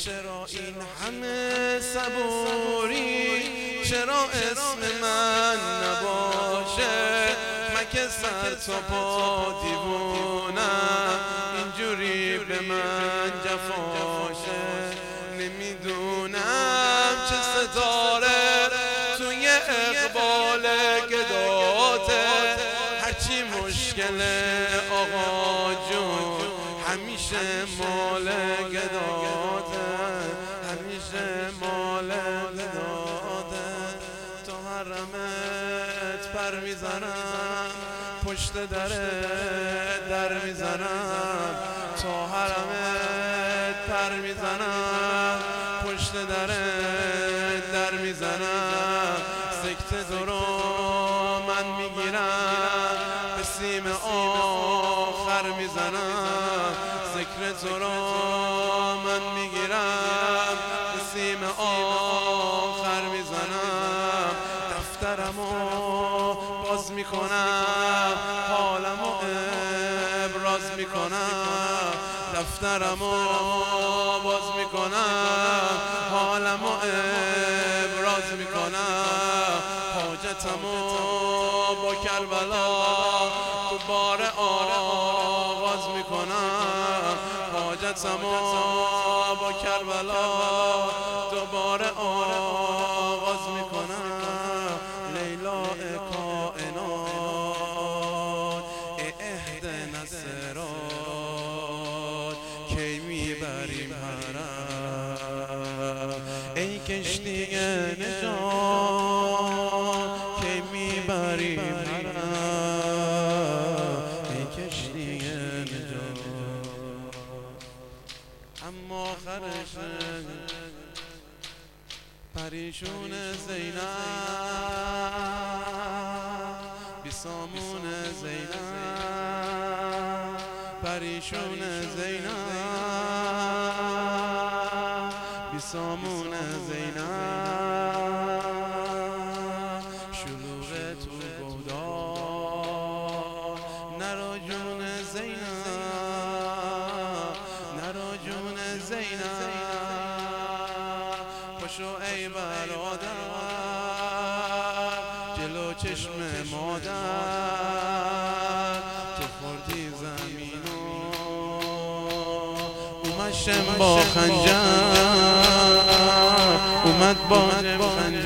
چرا این همه صبوری، چرا اسم من نباشه؟ مگه سر تا پا دیوونم اینجوری به من جفاشه؟ نمیدونم چه ستاره توی اقبال گداته، هرچی مشکل آقا جون همیشه مال گداته، همیشه مال گداته. تو حرمت پر میزنم، پشت در میزنم، تو حرمت پر میزنم، پشت در میزنم. سکته تو رو من میگیرم، به سیم آخر میزنم. سکته تو رو من میگیرم، به سیم آخر میزنم. دفترمو باز میکنم، حالمو ابراز میکنم. دفترمو باز میکنم، حالمو ابراز میکنم. حاجتمو با کربلا دوباره آغاز میکنم. حاجتمو با کربلا دوباره آغاز میکنم. لیلا کائنات اهدنا الصراط، کی میبریم حرم ای کشتی نجات، کی میبریم حرم ای کشتی نجات. اما آخرش پریشون زینب، بیسامون زینب، پریشون زینب، بیسامون زینب. شلوغ تو گودار نرو جون زینب، نرو جون زینب. پاشو ای برادر جلو چشم مادر، تو خوردی زمینو اومد شم با خنجر، اومد با خنجر.